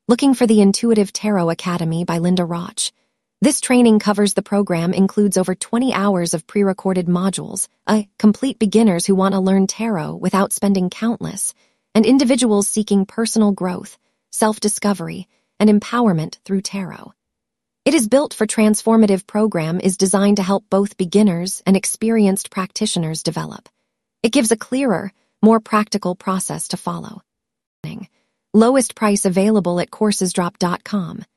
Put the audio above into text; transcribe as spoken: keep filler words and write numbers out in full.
Looking for the Intuitive Tarot Academy by Linda Roch. This training covers the program includes over twenty hours of pre-recorded modules, a complete beginners who want to learn tarot without spending countless, and individuals seeking personal growth, self-discovery, and empowerment through tarot. It is built for transformative program is designed to help both beginners and experienced practitioners develop. It gives a clearer, more practical process to follow. Lowest price available at coursesdrop dot com.